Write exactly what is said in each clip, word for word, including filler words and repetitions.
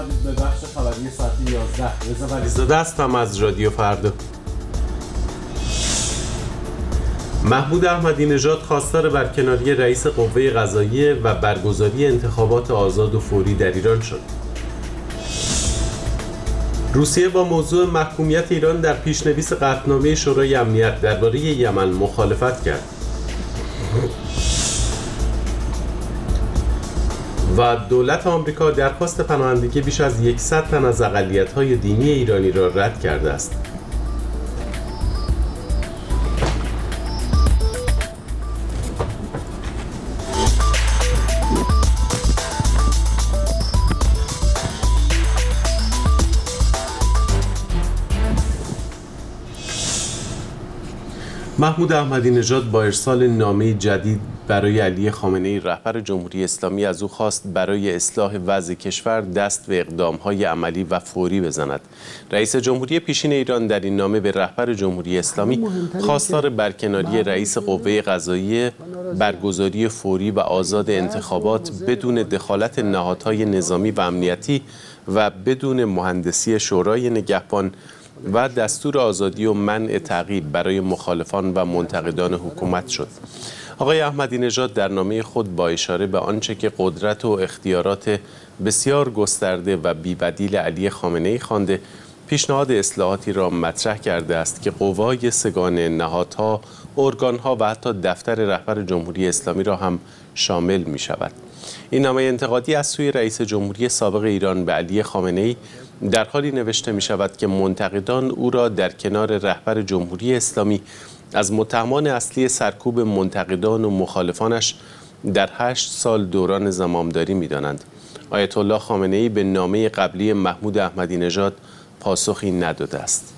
اومدید به بخش خبری ساعت یازده. رضا ولیزاده هستم از رادیو فردا. محمود احمدی نژاد خواستار برکناری رئیس قوه قضاییه و برگزاری انتخابات آزاد و فوری در ایران شد. روسیه با موضوع محکومیت ایران در پیشنویس قطعنامه شورای امنیت درباره یمن مخالفت کرد. و دولت آمریکا درخواست پناهندگی بیش از صد تن از اقلیت‌های دینی ایرانی را رد کرده است. محمود احمدی نژاد با ارسال نامه جدید برای علی خامنه‌ای رهبر جمهوری اسلامی از او خواست برای اصلاح وضع کشور دست به اقدام‌های عملی و فوری بزند. رئیس جمهوری پیشین ایران در این نامه به رهبر جمهوری اسلامی خواستار برکناری رئیس قوه قضاییه، برگزاری فوری و آزاد انتخابات بدون دخالت نهادهای نظامی و امنیتی و بدون مهندسی شورای نگهبان و دستور آزادی و منع تعقیب برای مخالفان و منتقدان حکومت شد. آقای احمدی نژاد در نامه خود با اشاره به آنچه که قدرت و اختیارات بسیار گسترده و بی‌بدیل علی خامنه‌ای خوانده، پیشنهاد اصلاحاتی را مطرح کرده است که قوای سگان نهادها، ارگانها و حتی دفتر رهبر جمهوری اسلامی را هم شامل می شود. این نامه انتقادی از سوی رئیس جمهوری سابق ایران به علی خامنه‌ای در حالی نوشته می شود که منتقدان او را در کنار رهبر جمهوری اسلامی از متهمان اصلی سرکوب منتقدان و مخالفانش در هشت سال دوران زمامداری می دانند. آیت الله خامنه‌ای به نامه قبلی محمود احمدی نژاد پاسخی نداده است.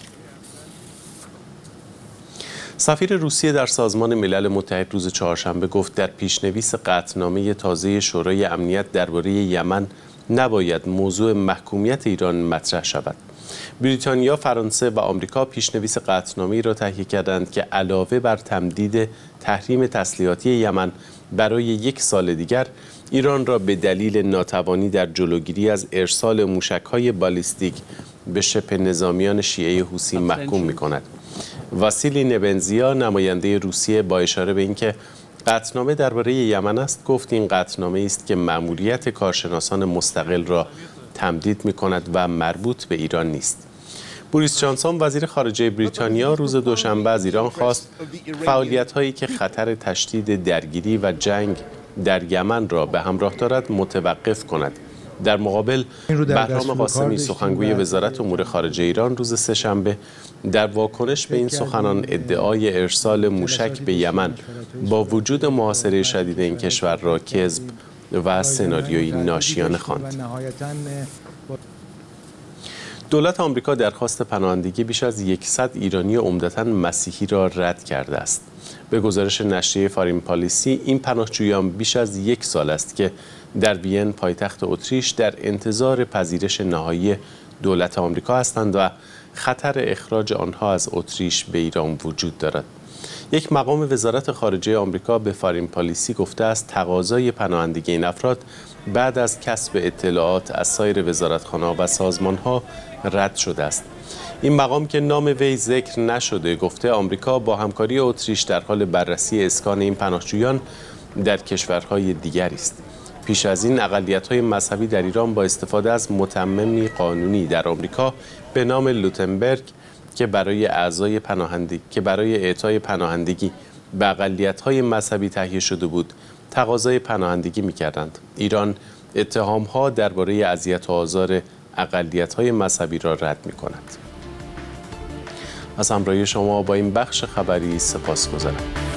سفیر روسیه در سازمان ملل متحد روز چهارشنبه گفت در پیشنویس قطعنامه تازه شورای امنیت درباره یمن نباید موضوع محکومیت ایران مطرح شود. بریتانیا، فرانسه و آمریکا پیشنویس قطعنامه‌ای را تهیه کردند که علاوه بر تمدید تحریم تسلیحاتی یمن برای یک سال دیگر، ایران را به دلیل ناتوانی در جلوگیری از ارسال موشک‌های بالیستیک به شبه نظامیان شیعه حوثی محکوم می‌کند. واسیلی نبنزیا، نماینده روسیه، با اشاره به اینکه قطعنامه درباره یمن است، گفت این قطعنامه است که مأموریت کارشناسان مستقل را تمدید می‌کند و مربوط به ایران نیست. بوریس جانسون، وزیر خارجه بریتانیا، روز دوشنبه از ایران خواست فعالیت‌هایی که خطر تشدید درگیری و جنگ در یمن را به همراه دارد متوقف کند. در مقابل، بهرام قاسمی، سخنگوی وزارت امور خارجه ایران، روز سه‌شنبه در واکنش به این سخنان ادعای ارسال موشک به یمن با وجود محاصره شدید این کشور را کذب و سناریویی ناشیانه خواند. دولت آمریکا درخواست پناهندگی بیش از صد ایرانی عمدتاً مسیحی را رد کرده است. به گزارش نشریه فارین پالیسی، این پناهجویان بیش از یک سال است که در وین، پایتخت اتریش، در انتظار پذیرش نهایی دولت آمریکا هستند و خطر اخراج آنها از اتریش به ایران وجود دارد. یک مقام وزارت خارجه آمریکا به فارین پالیسی گفته است تقاضای پناهندگی این افراد بعد از کسب اطلاعات از سایر وزارتخانه‌ها و سازمان‌ها رد شده است. این مقام که نام وی ذکر نشده گفته آمریکا با همکاری اتریش در حال بررسی اسکان این پناهجویان در کشورهای دیگری است. پیش از این اقلیت‌های مذهبی در ایران با استفاده از متممی قانونی در آمریکا به نام لوتنبرگ که برای اعضای پناهندگی که برای اعطای پناهندگی به اقلیت‌های مذهبی تهیه شده بود، تقاضای پناهندگی می‌کردند. ایران اتهام‌ها درباره اذیت و آزار اقلیت‌های مذهبی را رد می‌کند. از همراهی شما با این بخش خبری سپاسگزارم.